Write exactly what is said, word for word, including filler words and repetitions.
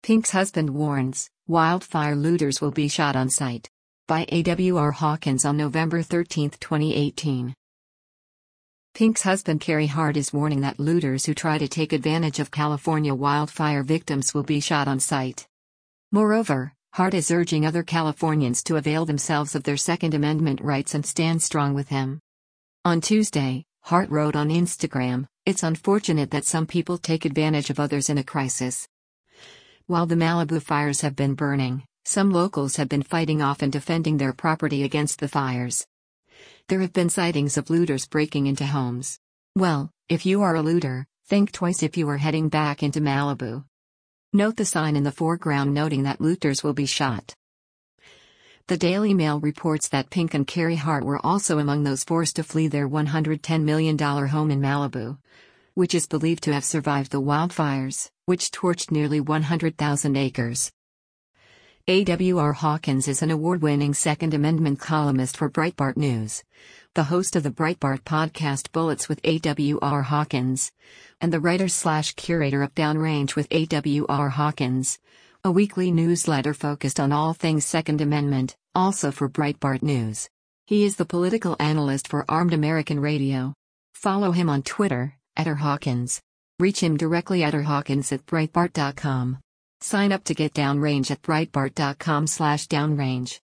Pink's husband warns, wildfire looters will be shot on sight. By A W R Hawkins on November thirteenth, twenty eighteen. Pink's husband Carey Hart is warning that looters who try to take advantage of California wildfire victims will be shot on sight. Moreover, Hart is urging other Californians to avail themselves of their Second Amendment rights and stand strong with him. On Tuesday, Hart wrote on Instagram, "It's unfortunate that some people take advantage of others in a crisis. While the Malibu fires have been burning, some locals have been fighting off and defending their property against the fires. There have been sightings of looters breaking into homes. Well, if you are a looter, think twice if you are heading back into Malibu." Note the sign in the foreground noting that looters will be shot. The Daily Mail reports that Pink and Carey Hart were also among those forced to flee their one hundred ten million dollars home in Malibu, which is believed to have survived the wildfires, which torched nearly one hundred thousand acres. A W R Hawkins is an award-winning Second Amendment columnist for Breitbart News, the host of the Breitbart podcast Bullets with A W R Hawkins, and the writer-slash-curator of Downrange with A W R Hawkins, a weekly newsletter focused on all things Second Amendment, also for Breitbart News. He is the political analyst for Armed American Radio. Follow him on Twitter, at R Hawkins. Reach him directly at rhawkins at breitbart dot com. Sign up to get Downrange at breitbart dot com slash downrange.